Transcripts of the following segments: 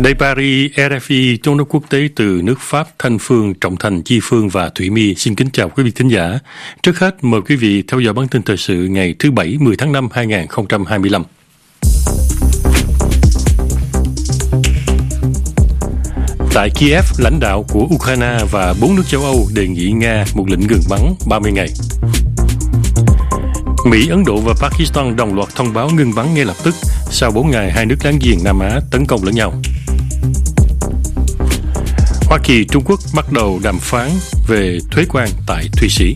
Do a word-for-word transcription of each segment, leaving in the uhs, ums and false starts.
Đây Paris, rờ ép i, Trong nước quốc tế từ nước Pháp, Thanh Phương, Trọng Thành, Chi Phương và Thủy My xin kính chào quý vị thính giả. Trước hết, mời quý vị theo dõi bản tin thời sự ngày thứ Bảy, mười tháng năm hai nghìn không trăm hai mươi lăm. Tại Kiev, lãnh đạo của Ukraine và bốn nước châu Âu đề nghị Nga một lệnh ngừng bắn ba mươi ngày. Mỹ, Ấn Độ và Pakistan đồng loạt thông báo ngừng bắn ngay lập tức sau bốn ngày hai nước láng giềng Nam Á tấn công lẫn nhau. Hoa Kỳ, Trung Quốc bắt đầu đàm phán về thuế quan tại Thụy Sĩ.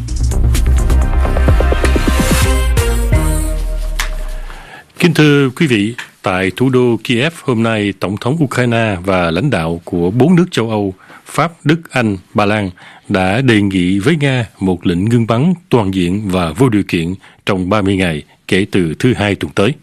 Kính thưa quý vị, tại thủ đô Kiev hôm nay, Tổng thống Ukraine và lãnh đạo của bốn nước châu Âu, Pháp, Đức, Anh, Ba Lan đã đề nghị với Nga một lệnh ngừng bắn toàn diện và vô điều kiện trong ba mươi ngày kể từ thứ Hai tuần tới.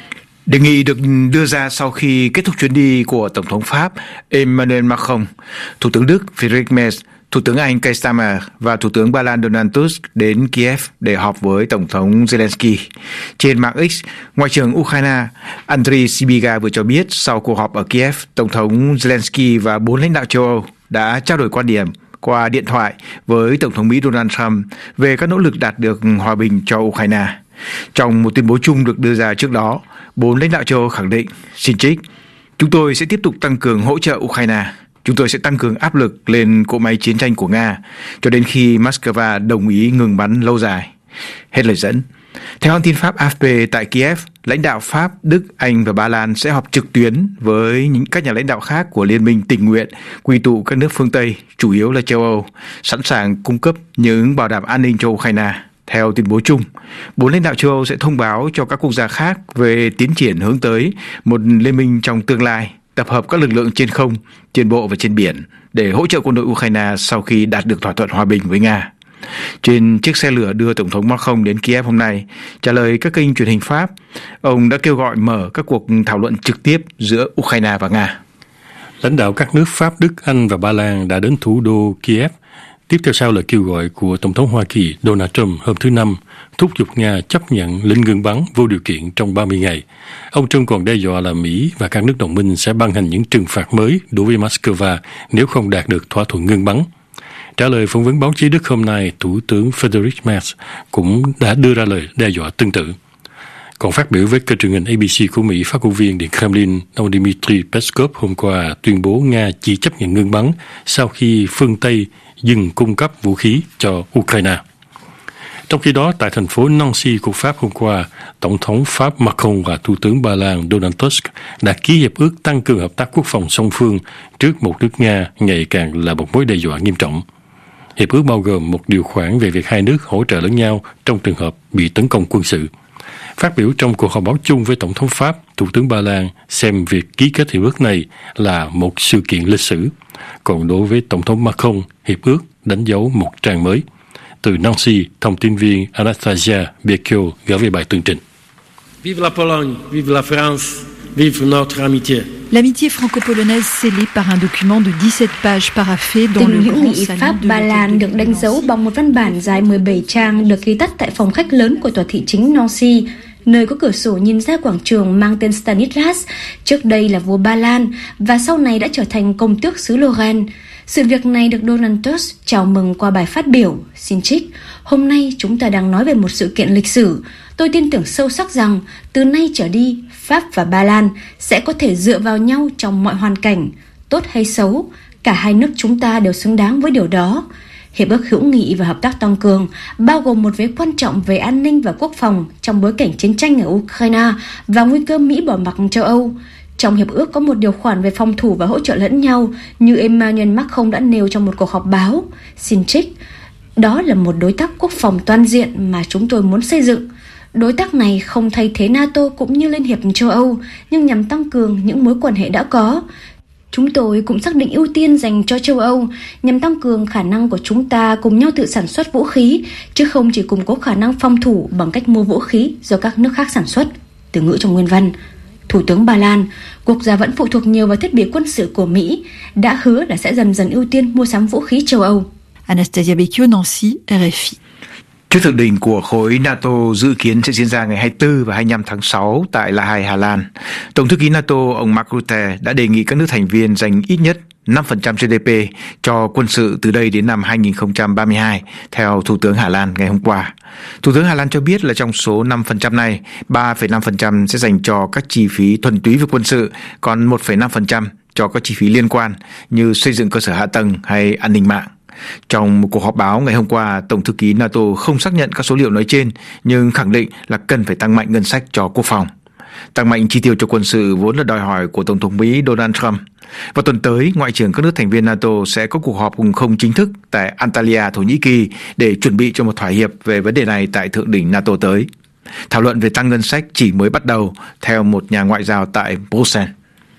Đề nghị được đưa ra sau khi kết thúc chuyến đi của Tổng thống Pháp Emmanuel Macron, Thủ tướng Đức Friedrich Merz, Thủ tướng Anh Keir Starmer và Thủ tướng Ba Lan Donald Tusk đến Kiev để họp với Tổng thống Zelensky. Trên mạng X, Ngoại trưởng Ukraine Andriy Sybiga vừa cho biết sau cuộc họp ở Kiev, Tổng thống Zelensky và bốn lãnh đạo châu Âu đã trao đổi quan điểm qua điện thoại với Tổng thống Mỹ Donald Trump về các nỗ lực đạt được hòa bình cho Ukraine. Trong một tuyên bố chung được đưa ra trước đó, bốn lãnh đạo châu Âu khẳng định, xin trích, chúng tôi sẽ tiếp tục tăng cường hỗ trợ Ukraine. Chúng tôi sẽ tăng cường áp lực lên cỗ máy chiến tranh của Nga cho đến khi Moscow đồng ý ngừng bắn lâu dài. Hết lời dẫn. Theo hãng tin Pháp a ép pê, tại Kiev, lãnh đạo Pháp, Đức, Anh và Ba Lan sẽ họp trực tuyến với những các nhà lãnh đạo khác của Liên minh tình nguyện quy tụ các nước phương Tây, chủ yếu là châu Âu, sẵn sàng cung cấp những bảo đảm an ninh cho Ukraine. Theo tuyên bố chung, bốn lãnh đạo châu Âu sẽ thông báo cho các quốc gia khác về tiến triển hướng tới một liên minh trong tương lai, tập hợp các lực lượng trên không, trên bộ và trên biển để hỗ trợ quân đội Ukraine sau khi đạt được thỏa thuận hòa bình với Nga. Trên chiếc xe lửa đưa Tổng thống Macron đến Kiev hôm nay, trả lời các kênh truyền hình Pháp, ông đã kêu gọi mở các cuộc thảo luận trực tiếp giữa Ukraine và Nga. Lãnh đạo các nước Pháp, Đức, Anh và Ba Lan đã đến thủ đô Kiev, tiếp theo sau lời kêu gọi của Tổng thống Hoa Kỳ Donald Trump hôm thứ Năm, thúc giục Nga chấp nhận lệnh ngừng bắn vô điều kiện trong ba mươi ngày. Ông Trump còn đe dọa là Mỹ và các nước đồng minh sẽ ban hành những trừng phạt mới đối với Moscow nếu không đạt được thỏa thuận ngừng bắn. Trả lời phỏng vấn báo chí Đức hôm nay, Thủ tướng Friedrich Merz cũng đã đưa ra lời đe dọa tương tự. Còn phát biểu với kênh truyền hình a bê xê của Mỹ, phát ngôn viên Điện Kremlin, ông Dmitry Peskov hôm qua tuyên bố Nga chỉ chấp nhận ngừng bắn sau khi phương Tây dừng cung cấp vũ khí cho Ukraine. Trong khi đó, tại thành phố Nancy của Pháp hôm qua, Tổng thống Pháp Macron và Thủ tướng Ba Lan Donald Tusk đã ký hiệp ước tăng cường hợp tác quốc phòng song phương trước một nước Nga ngày càng là một mối đe dọa nghiêm trọng. Hiệp ước bao gồm một điều khoản về việc hai nước hỗ trợ lẫn nhau trong trường hợp bị tấn công quân sự. Phát biểu trong cuộc họp báo chung với Tổng thống Pháp, Thủ tướng Ba Lan xem việc ký kết hiệp ước này là một sự kiện lịch sử. Còn đối với Tổng thống Macron, hiệp ước đánh dấu một trang mới. Từ Nancy, thông tin viên Anastasia Becchio gửi về bài tường trình. Vive la Pologne, vive la France, vive notre amitié. L'amitié franco-polonaise scellée par un document de dix-sept pages paraphé dans le grand salon Pháp-Ba Lan được đánh dấu bằng một văn bản dài mười bảy trang được ký tắt tại phòng khách lớn của tòa thị chính Nancy, nơi có cửa sổ nhìn ra quảng trường mang tên Stanislas, trước đây là vua Ba Lan và sau này đã trở thành công tước xứ Lorraine. Sự việc này được Donald Tusk chào mừng qua bài phát biểu. Xin trích, hôm nay chúng ta đang nói về một sự kiện lịch sử. Tôi tin tưởng sâu sắc rằng từ nay trở đi, Pháp và Ba Lan sẽ có thể dựa vào nhau trong mọi hoàn cảnh, tốt hay xấu. Cả hai nước chúng ta đều xứng đáng với điều đó. Hiệp ước hữu nghị và hợp tác tăng cường bao gồm một vế quan trọng về an ninh và quốc phòng trong bối cảnh chiến tranh ở Ukraine và nguy cơ Mỹ bỏ mặc châu Âu. Trong hiệp ước có một điều khoản về phòng thủ và hỗ trợ lẫn nhau như Emmanuel Macron đã nêu trong một cuộc họp báo. Xin trích, đó là một đối tác quốc phòng toàn diện mà chúng tôi muốn xây dựng. Đối tác này không thay thế NATO cũng như Liên hiệp châu Âu, nhưng nhằm tăng cường những mối quan hệ đã có. Chúng tôi cũng xác định ưu tiên dành cho châu Âu nhằm tăng cường khả năng của chúng ta cùng nhau tự sản xuất vũ khí, chứ không chỉ củng cố khả năng phòng thủ bằng cách mua vũ khí do các nước khác sản xuất. Từ ngữ trong nguyên văn. Thủ tướng Ba Lan, quốc gia vẫn phụ thuộc nhiều vào thiết bị quân sự của Mỹ, đã hứa là sẽ dần dần ưu tiên mua sắm vũ khí châu Âu. Anastasia Becchio, Nancy, rờ ép i. Trước thượng đỉnh của khối NATO dự kiến sẽ diễn ra ngày hai mươi tư và hai mươi lăm tháng sáu tại La Haye, Hà Lan, Tổng thư ký NATO ông Mark Rutte đã đề nghị các nước thành viên dành ít nhất năm phần trăm giê đê pê cho quân sự từ đây đến năm hai không ba hai, theo Thủ tướng Hà Lan ngày hôm qua. Thủ tướng Hà Lan cho biết là trong số năm phần trăm này, ba phẩy năm phần trăm sẽ dành cho các chi phí thuần túy về quân sự, còn một phẩy năm phần trăm cho các chi phí liên quan như xây dựng cơ sở hạ tầng hay an ninh mạng. Trong một cuộc họp báo ngày hôm qua, Tổng thư ký NATO không xác nhận các số liệu nói trên, nhưng khẳng định là cần phải tăng mạnh ngân sách cho quốc phòng. Tăng mạnh chi tiêu cho quân sự vốn là đòi hỏi của Tổng thống Mỹ Donald Trump. Vào tuần tới, Ngoại trưởng các nước thành viên NATO sẽ có cuộc họp không chính thức tại Antalya, Thổ Nhĩ Kỳ để chuẩn bị cho một thỏa hiệp về vấn đề này tại thượng đỉnh NATO tới. Thảo luận về tăng ngân sách chỉ mới bắt đầu, theo một nhà ngoại giao tại Bruxelles.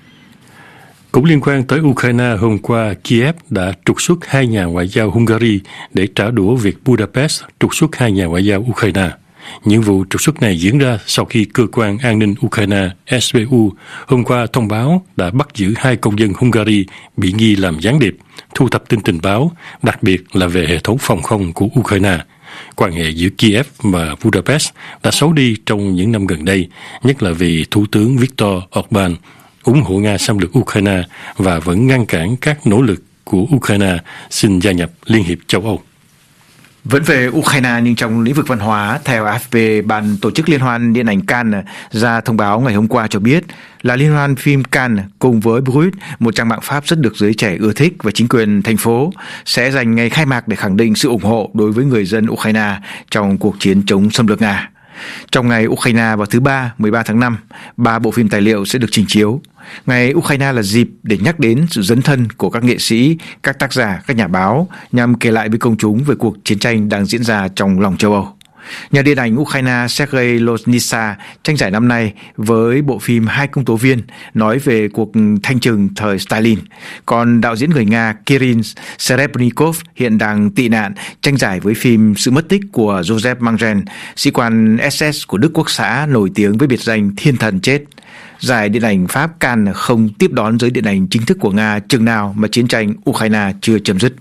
Cũng liên quan tới Ukraine, hôm qua Kiev đã trục xuất hai nhà ngoại giao Hungary để trả đũa việc Budapest trục xuất hai nhà ngoại giao Ukraine. Những vụ trục xuất này diễn ra sau khi cơ quan an ninh Ukraine S B U hôm qua thông báo đã bắt giữ hai công dân Hungary bị nghi làm gián điệp, thu thập tin tình báo, đặc biệt là về hệ thống phòng không của Ukraine. Quan hệ giữa Kiev và Budapest đã xấu đi trong những năm gần đây, nhất là vì Thủ tướng Viktor Orbán ủng hộ Nga xâm lược Ukraine và vẫn ngăn cản các nỗ lực của Ukraine xin gia nhập Liên hiệp châu Âu. Vẫn về Ukraine nhưng trong lĩnh vực văn hóa, theo A F P, ban tổ chức Liên hoan Điện ảnh Cannes ra thông báo ngày hôm qua cho biết là Liên hoan phim Cannes cùng với Brut, một trang mạng Pháp rất được giới trẻ ưa thích, và chính quyền thành phố sẽ dành ngày khai mạc để khẳng định sự ủng hộ đối với người dân Ukraine trong cuộc chiến chống xâm lược Nga. Trong ngày Ukraine vào thứ Ba, mười ba tháng năm, ba bộ phim tài liệu sẽ được trình chiếu. Ngày Ukraine là dịp để nhắc đến sự dấn thân của các nghệ sĩ, các tác giả, các nhà báo nhằm kể lại với công chúng về cuộc chiến tranh đang diễn ra trong lòng châu Âu. Nhà điện ảnh Ukraine Sergei Loznitsa tranh giải năm nay với bộ phim Hai công tố viên nói về cuộc thanh trừng thời Stalin. Còn đạo diễn người Nga Kirill Serebrennikov hiện đang tị nạn tranh giải với phim Sự mất tích của Joseph Mangin, sĩ quan ét ét của Đức Quốc xã nổi tiếng với biệt danh Thiên thần chết. Giải điện ảnh Pháp Cannes không tiếp đón giới điện ảnh chính thức của Nga chừng nào mà chiến tranh Ukraine chưa chấm dứt.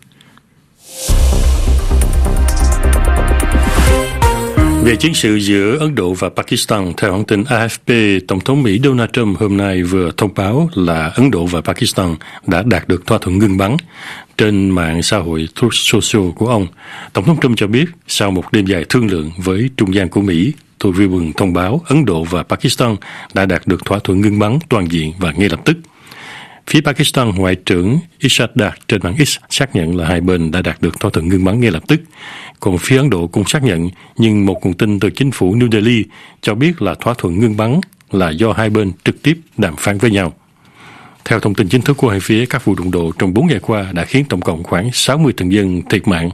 Về chiến sự giữa Ấn Độ và Pakistan, theo hãng tin A F P, Tổng thống Mỹ Donald Trump hôm nay vừa thông báo là Ấn Độ và Pakistan đã đạt được thỏa thuận ngưng bắn. Trên mạng xã hội Truth Social của ông, Tổng thống Trump cho biết sau một đêm dài thương lượng với trung gian của Mỹ, tôi vui mừng thông báo Ấn Độ và Pakistan đã đạt được thỏa thuận ngưng bắn toàn diện và ngay lập tức. Phía Pakistan, Ngoại trưởng Ishaq Dar trên mạng X xác nhận là hai bên đã đạt được thỏa thuận ngưng bắn ngay lập tức. Còn phía Ấn Độ cũng xác nhận, nhưng một nguồn tin từ chính phủ New Delhi cho biết là thỏa thuận ngưng bắn là do hai bên trực tiếp đàm phán với nhau. Theo thông tin chính thức của hai phía, các vụ đụng độ trong bốn ngày qua đã khiến tổng cộng khoảng sáu mươi thường dân thiệt mạng.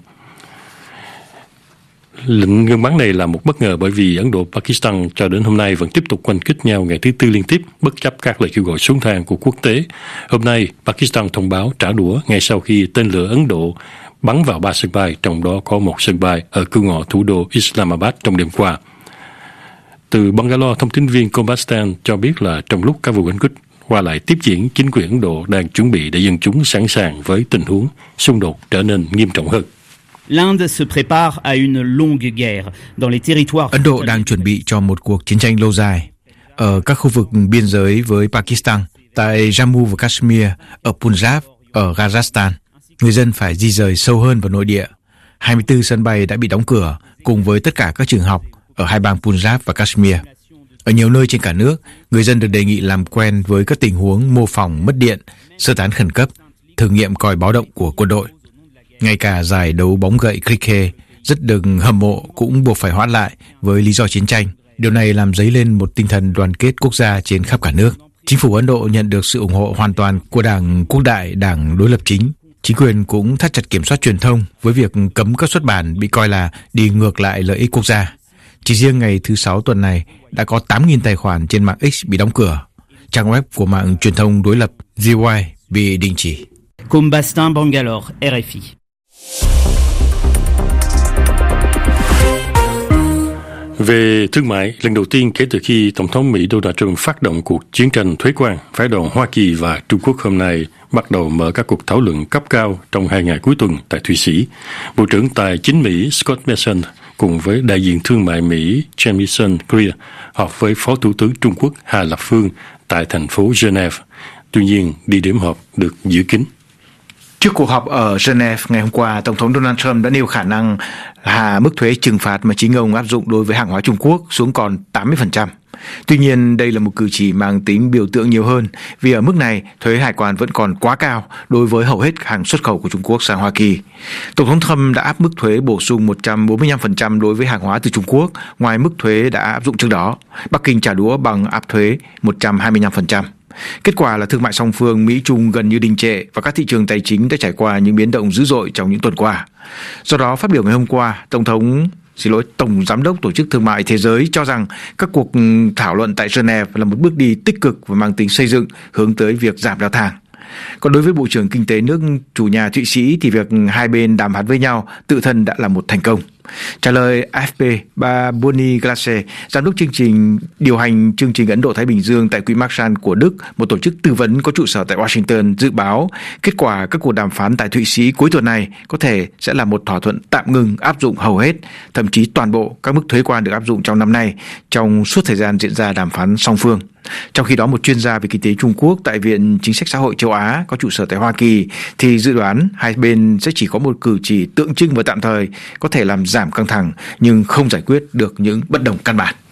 Lệnh ngưng bắn này là một bất ngờ bởi vì Ấn Độ và Pakistan cho đến hôm nay vẫn tiếp tục oanh kích nhau ngày thứ tư liên tiếp, bất chấp các lời kêu gọi xuống thang của quốc tế. Hôm nay, Pakistan thông báo trả đũa ngay sau khi tên lửa Ấn Độ bắn vào ba sân bay, trong đó có một sân bay ở cửa ngõ thủ đô Islamabad trong đêm qua. Từ Bangalore, thông tin viên Kombastan cho biết là trong lúc các vụ đánh kích qua lại tiếp diễn, chính quyền Ấn Độ đang chuẩn bị để dân chúng sẵn sàng với tình huống xung đột trở nên nghiêm trọng hơn. L'Inde se prépare à une longue guerre dans les territoires. Ấn Độ đang chuẩn bị cho một cuộc chiến tranh lâu dài ở các khu vực biên giới với Pakistan, tại Jammu và Kashmir, ở Punjab, ở Rajasthan. Người dân phải di rời sâu hơn vào nội địa. hai mươi tư sân bay đã bị đóng cửa, cùng với tất cả các trường học ở hai bang Punjab và Kashmir. Ở nhiều nơi trên cả nước, người dân được đề nghị làm quen với các tình huống mô phỏng mất điện, sơ tán khẩn cấp, thử nghiệm còi báo động của quân đội. Ngay cả giải đấu bóng gậy cricket rất được hâm mộ cũng buộc phải hoãn lại với lý do chiến tranh. Điều này làm dấy lên một tinh thần đoàn kết quốc gia trên khắp cả nước. Chính phủ Ấn Độ nhận được sự ủng hộ hoàn toàn của Đảng Quốc đại, đảng đối lập chính. Chính quyền cũng thắt chặt kiểm soát truyền thông với việc cấm các xuất bản bị coi là đi ngược lại lợi ích quốc gia. Chỉ riêng ngày thứ Sáu tuần này đã có tám nghìn tài khoản trên mạng X bị đóng cửa. Trang web của mạng truyền thông đối lập Z Y bị đình chỉ. Kombastan, Bangalore, R F I. Về thương mại, lần đầu tiên kể từ khi Tổng thống Mỹ Donald Trump phát động cuộc chiến tranh thuế quan, phái đoàn Hoa Kỳ và Trung Quốc hôm nay bắt đầu mở các cuộc thảo luận cấp cao trong hai ngày cuối tuần tại Thụy Sĩ. Bộ trưởng Tài chính Mỹ Scott Bessent cùng với đại diện thương mại Mỹ Jamieson Greer họp với Phó Thủ tướng Trung Quốc Hà Lập Phương tại thành phố Geneva. Tuy nhiên, địa điểm họp được giữ kín. Trước cuộc họp ở Geneva ngày hôm qua, Tổng thống Donald Trump đã nêu khả năng hạ mức thuế trừng phạt mà chính ông áp dụng đối với hàng hóa Trung Quốc xuống còn tám mươi phần trăm. Tuy nhiên, đây là một cử chỉ mang tính biểu tượng nhiều hơn, vì ở mức này, thuế hải quan vẫn còn quá cao đối với hầu hết hàng xuất khẩu của Trung Quốc sang Hoa Kỳ. Tổng thống Trump đã áp mức thuế bổ sung một trăm bốn mươi lăm phần trăm đối với hàng hóa từ Trung Quốc, ngoài mức thuế đã áp dụng trước đó. Bắc Kinh trả đũa bằng áp thuế một trăm hai mươi lăm phần trăm. Kết quả là thương mại song phương Mỹ-Trung gần như đình trệ và các thị trường tài chính đã trải qua những biến động dữ dội trong những tuần qua. Do đó, phát biểu ngày hôm qua, Tổng thống Xin lỗi, Tổng Giám đốc Tổ chức Thương mại Thế giới cho rằng các cuộc thảo luận tại Geneva là một bước đi tích cực và mang tính xây dựng hướng tới việc giảm leo thang. Còn đối với Bộ trưởng Kinh tế nước chủ nhà Thụy Sĩ thì việc hai bên đàm phán với nhau tự thân đã là một thành công. Trả lời a ép pê, bà Bonnie Glasse, giám đốc chương trình điều hành chương trình Ấn Độ-Thái Bình Dương tại Quỹ Marshall của Đức, một tổ chức tư vấn có trụ sở tại Washington, dự báo kết quả các cuộc đàm phán tại Thụy Sĩ cuối tuần này có thể sẽ là một thỏa thuận tạm ngừng áp dụng hầu hết, thậm chí toàn bộ các mức thuế quan được áp dụng trong năm nay trong suốt thời gian diễn ra đàm phán song phương. Trong khi đó, một chuyên gia về kinh tế Trung Quốc tại Viện Chính sách Xã hội Châu Á có trụ sở tại Hoa Kỳ thì dự đoán hai bên sẽ chỉ có một cử chỉ tượng trưng và tạm thời có thể làm giảm căng thẳng nhưng không giải quyết được những bất đồng căn bản.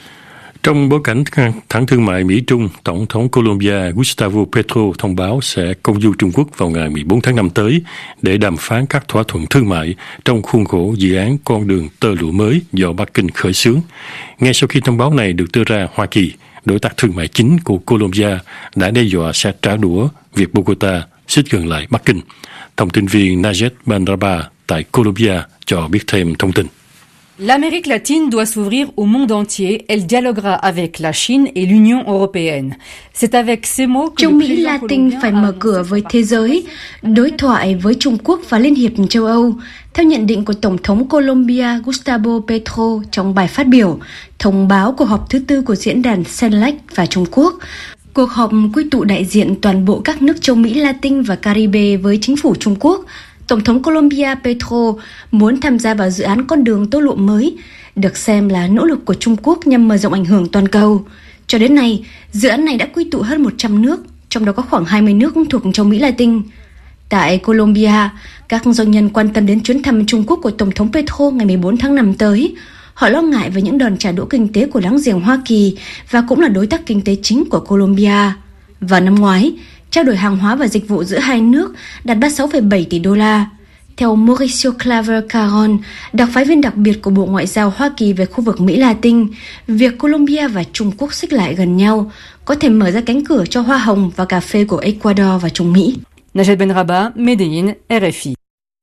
Trong bối cảnh căng thẳng thương mại Mỹ-Trung, Tổng thống Colombia Gustavo Petro thông báo sẽ công du Trung Quốc vào ngày mười bốn tháng năm tới để đàm phán các thỏa thuận thương mại trong khuôn khổ dự án con đường tơ lụa mới do Bắc Kinh khởi xướng. Ngay sau khi thông báo này được đưa ra, Hoa Kỳ, đối tác thương mại chính của Colombia, đã đe dọa sẽ trả đũa việc Bogota xích gần lại Bắc Kinh. Thông tin viên Najet Bandraba tại Colombia cho biết thêm thông tin. L'Amérique latine doit s'ouvrir au monde entier. Elle dialoguera avec la Chine et l'Union européenne. C'est avec ces mots que Trung Mỹ Latin phải mở cửa với thế giới, đối thoại với Trung Quốc và Liên hiệp châu Âu. Theo nhận định của Tổng thống Colombia Gustavo Petro trong bài phát biểu, thông báo cuộc họp thứ tư của diễn đàn xê e lờ a xê và Trung Quốc. Cuộc họp quy tụ đại diện toàn bộ các nước châu Mỹ Latin và Caribe với chính phủ Trung Quốc. Tổng thống Colombia Petro muốn tham gia vào dự án con đường tơ lụa mới, được xem là nỗ lực của Trung Quốc nhằm mở rộng ảnh hưởng toàn cầu. Cho đến nay, dự án này đã quy tụ hơn một trăm nước, trong đó có khoảng hai mươi nước thuộc châu Mỹ Latin. Tại Colombia, các doanh nhân quan tâm đến chuyến thăm Trung Quốc của Tổng thống Petro ngày mười bốn tháng năm tới. Họ lo ngại về những đòn trả đũa kinh tế của láng giềng Hoa Kỳ và cũng là đối tác kinh tế chính của Colombia. Vào năm ngoái, trao đổi hàng hóa và dịch vụ giữa hai nước đạt ba mươi sáu phẩy bảy tỷ đô la. Theo Mauricio Claver Caron, đặc phái viên đặc biệt của Bộ Ngoại giao Hoa Kỳ về khu vực Mỹ Latin, việc Colombia và Trung Quốc xích lại gần nhau có thể mở ra cánh cửa cho hoa hồng và cà phê của Ecuador và Trung Mỹ. Najet Benraba, Medellín, rờ ép i.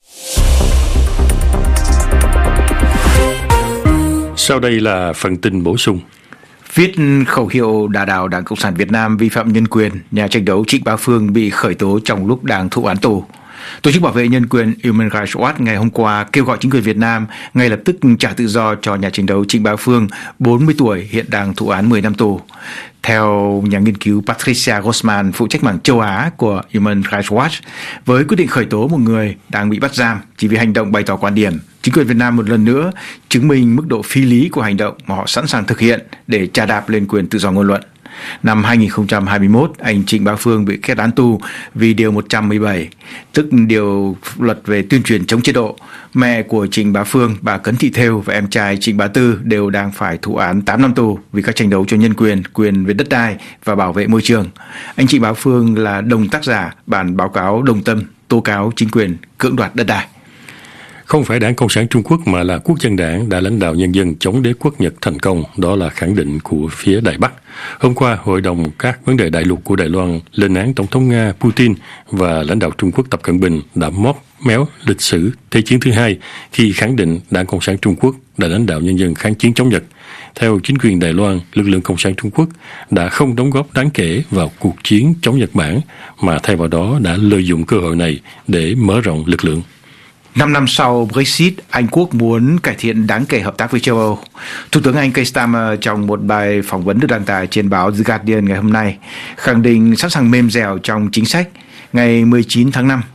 Sau đây là phần tin bổ sung. Viết khẩu hiệu đả đảo Đảng Cộng sản Việt Nam vi phạm nhân quyền, nhà tranh đấu Trịnh Bá Phương bị khởi tố trong lúc đang thụ án tù. Tổ chức bảo vệ nhân quyền Human Rights Watch ngày hôm qua kêu gọi chính quyền Việt Nam ngay lập tức trả tự do cho nhà tranh đấu Trịnh Bá Phương, bốn mươi tuổi, hiện đang thụ án mười năm tù. Theo nhà nghiên cứu Patricia Grossman, phụ trách mảng châu Á của Human Rights Watch, với quyết định khởi tố một người đang bị bắt giam chỉ vì hành động bày tỏ quan điểm, chính quyền Việt Nam một lần nữa chứng minh mức độ phi lý của hành động mà họ sẵn sàng thực hiện để chà đạp lên quyền tự do ngôn luận. Năm hai không hai mốt, anh Trịnh Bá Phương bị kết án tù vì Điều một trăm mười bảy, tức điều luật về tuyên truyền chống chế độ. Mẹ của Trịnh Bá Phương, bà Cấn Thị Thêu và em trai Trịnh Bá Tư đều đang phải thụ án tám năm tù vì các tranh đấu cho nhân quyền, quyền về đất đai và bảo vệ môi trường. Anh Trịnh Bá Phương là đồng tác giả bản báo cáo đồng tâm tố cáo chính quyền cưỡng đoạt đất đai. Không phải Đảng Cộng sản Trung Quốc mà là Quốc dân đảng đã lãnh đạo nhân dân chống đế quốc Nhật thành công, đó là khẳng định của phía Đài Bắc. Hôm qua, Hội đồng các vấn đề đại lục của Đài Loan lên án Tổng thống Nga Putin và lãnh đạo Trung Quốc Tập Cận Bình đã móp méo lịch sử Thế chiến thứ hai khi khẳng định Đảng Cộng sản Trung Quốc đã lãnh đạo nhân dân kháng chiến chống Nhật. Theo chính quyền Đài Loan, lực lượng Cộng sản Trung Quốc đã không đóng góp đáng kể vào cuộc chiến chống Nhật Bản, mà thay vào đó đã lợi dụng cơ hội này để mở rộng lực lượng. Năm năm sau Brexit, Anh Quốc muốn cải thiện đáng kể hợp tác với châu Âu. Thủ tướng Anh Keir Starmer trong một bài phỏng vấn được đăng tải trên báo The Guardian ngày hôm nay khẳng định sẵn sàng mềm dẻo trong chính sách. Ngày mười chín tháng năm,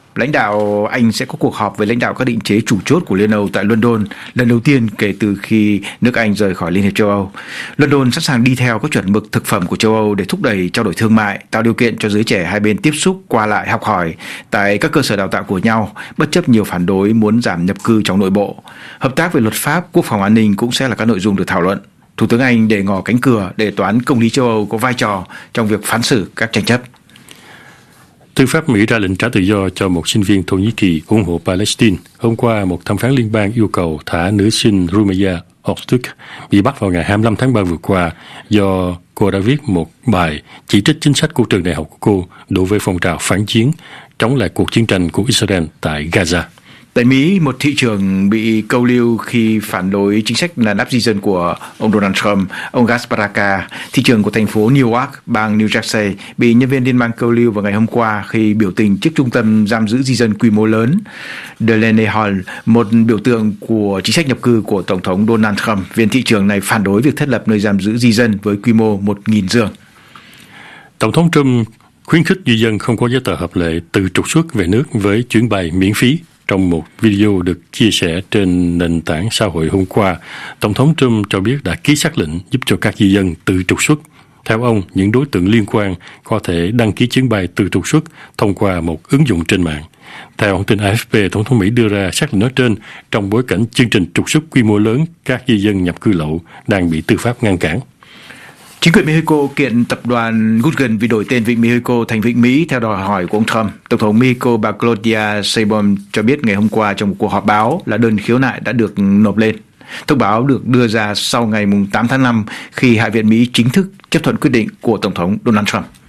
lãnh đạo Anh sẽ có cuộc họp với lãnh đạo các định chế chủ chốt của Liên Âu tại London, lần đầu tiên kể từ khi nước Anh rời khỏi Liên hiệp châu Âu. London sẵn sàng đi theo các chuẩn mực thực phẩm của châu Âu để thúc đẩy trao đổi thương mại, tạo điều kiện cho giới trẻ hai bên tiếp xúc, qua lại, học hỏi tại các cơ sở đào tạo của nhau, bất chấp nhiều phản đối muốn giảm nhập cư trong nội bộ. Hợp tác về luật pháp, quốc phòng an ninh cũng sẽ là các nội dung được thảo luận. Thủ tướng Anh để ngỏ cánh cửa để Tòa án Công lý châu Âu có vai trò trong việc phán xử các tranh chấp. Tư pháp Mỹ ra lệnh trả tự do cho một sinh viên Thổ Nhĩ Kỳ ủng hộ Palestine. Hôm qua, một thẩm phán liên bang yêu cầu thả nữ sinh Rumeyya Öztürk bị bắt vào ngày hai mươi lăm tháng ba vừa qua do cô đã viết một bài chỉ trích chính sách của trường đại học của cô đối với phong trào phản chiến chống lại cuộc chiến tranh của Israel tại Gaza. Tại Mỹ, một thị trưởng bị câu lưu khi phản đối chính sách đàn áp di dân của ông Donald Trump, ông Gas Baraka, thị trưởng của thành phố Newark, bang New Jersey, bị nhân viên liên bang câu lưu vào ngày hôm qua khi biểu tình trước trung tâm giam giữ di dân quy mô lớn Delaney Hall, một biểu tượng của chính sách nhập cư của Tổng thống Donald Trump. Viên thị trưởng này phản đối việc thiết lập nơi giam giữ di dân với quy mô một nghìn giường. Tổng thống Trump khuyến khích di dân không có giấy tờ hợp lệ tự trục xuất về nước với chuyến bay miễn phí. Trong một video được chia sẻ trên nền tảng xã hội hôm qua, Tổng thống Trump cho biết đã ký xác lệnh giúp cho các di dân tự trục xuất. Theo ông, những đối tượng liên quan có thể đăng ký chuyến bay tự trục xuất thông qua một ứng dụng trên mạng. Theo hãng tin A F P, Tổng thống Mỹ đưa ra xác lệnh nói trên trong bối cảnh chương trình trục xuất quy mô lớn các di dân nhập cư lậu đang bị tư pháp ngăn cản. Chính quyền Mexico kiện tập đoàn Google vì đổi tên Vịnh Mexico thành Vịnh Mỹ theo đòi hỏi của ông Trump. Tổng thống Mexico bà Claudia Sheinbaum cho biết ngày hôm qua trong một cuộc họp báo là đơn khiếu nại đã được nộp lên. Thông báo được đưa ra sau ngày tám tháng năm khi Hạ viện Mỹ chính thức chấp thuận quyết định của Tổng thống Donald Trump.